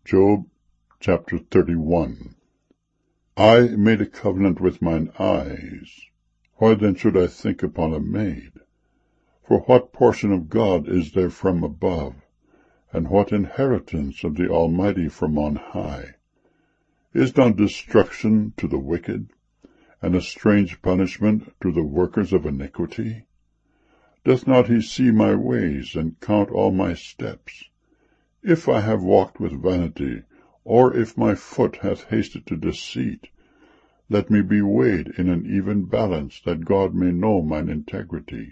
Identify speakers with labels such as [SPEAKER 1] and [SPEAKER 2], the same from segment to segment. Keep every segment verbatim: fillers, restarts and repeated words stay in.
[SPEAKER 1] Job chapter thirty-one. I made a covenant with mine eyes. Why then should I think upon a maid? For what portion of God is there from above, and what inheritance of the Almighty from on high? Is not destruction to the wicked, and a strange punishment to the workers of iniquity? Doth not he see my ways, and count all my steps? If I have walked with vanity, or if my foot hath hasted to deceit, let me be weighed in an even balance, that God may know mine integrity.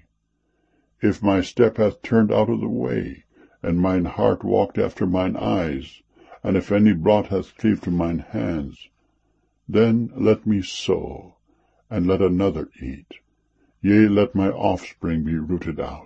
[SPEAKER 1] If my step hath turned out of the way, and mine heart walked after mine eyes, and if any blot hath cleaved to mine hands, then let me sow, and let another eat, yea, let my offspring be rooted out.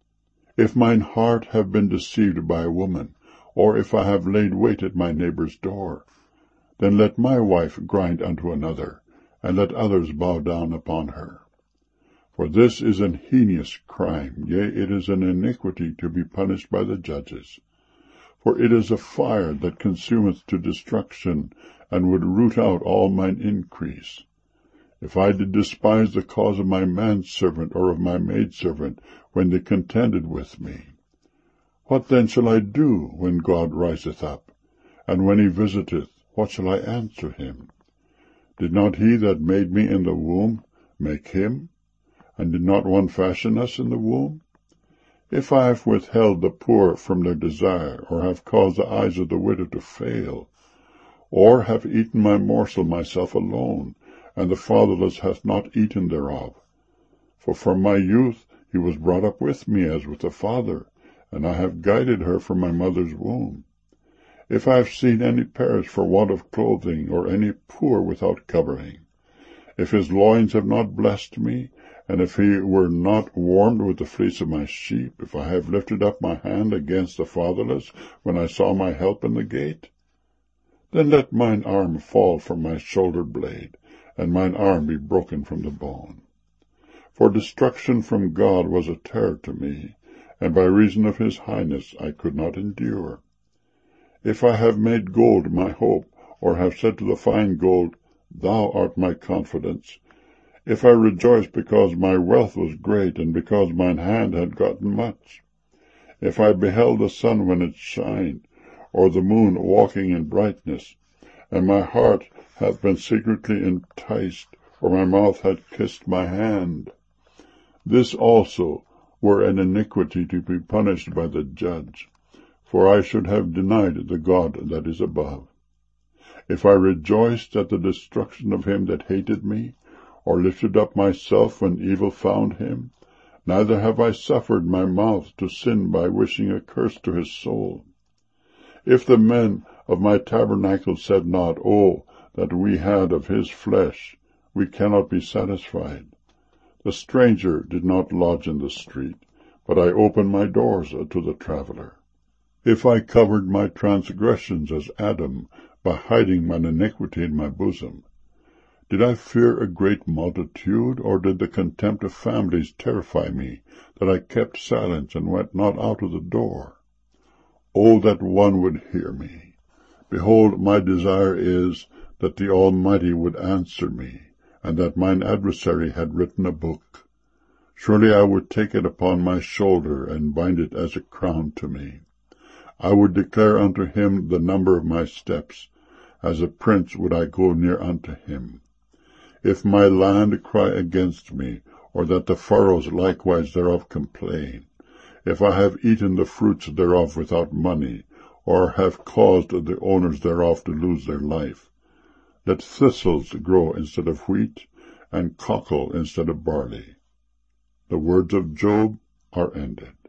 [SPEAKER 1] If mine heart have been deceived by a woman, or if I have laid wait at my neighbor's door, then let my wife grind unto another, and let others bow down upon her. For this is an heinous crime, yea, it is an iniquity to be punished by the judges. For it is a fire that consumeth to destruction, and would root out all mine increase. If I did despise the cause of my manservant or of my maidservant, when they contended with me, what then shall I do when God riseth up? And when he visiteth, what shall I answer him? Did not he that made me in the womb make him? And did not one fashion us in the womb? If I have withheld the poor from their desire, or have caused the eyes of the widow to fail, or have eaten my morsel myself alone, and the fatherless hath not eaten thereof. For from my youth he was brought up with me as with a father, and I have guided her from my mother's womb. If I have seen any perish for want of clothing, or any poor without covering, if his loins have not blessed me, and if he were not warmed with the fleece of my sheep, if I have lifted up my hand against the fatherless, when I saw my help in the gate, then let mine arm fall from my shoulder blade, and mine arm be broken from the bone. For destruction from God was a terror to me, and by reason of his highness I could not endure. If I have made gold my hope, or have said to the fine gold, Thou art my confidence, if I rejoice because my wealth was great, and because mine hand had gotten much, if I beheld the sun when it shined, or the moon walking in brightness, and my heart hath been secretly enticed, or my mouth had kissed my hand, this also were an iniquity to be punished by the judge, for I should have denied the God that is above. If I rejoiced at the destruction of him that hated me, or lifted up myself when evil found him, neither have I suffered my mouth to sin by wishing a curse to his soul. If the men of my tabernacle said not, Oh, that we had of his flesh, we cannot be satisfied. The stranger did not lodge in the street, but I opened my doors to the traveler. If I covered my transgressions as Adam, by hiding mine iniquity in my bosom, did I fear a great multitude, or did the contempt of families terrify me, that I kept silence and went not out of the door? Oh, that one would hear me! Behold, my desire is that the Almighty would answer me, and that mine adversary had written a book. Surely I would take it upon my shoulder, and bind it as a crown to me. I would declare unto him the number of my steps. As a prince would I go near unto him. If my land cry against me, or that the furrows likewise thereof complain, if I have eaten the fruits thereof without money, or have caused the owners thereof to lose their life, let thistles grow instead of wheat, and cockle instead of barley. The words of Job are ended.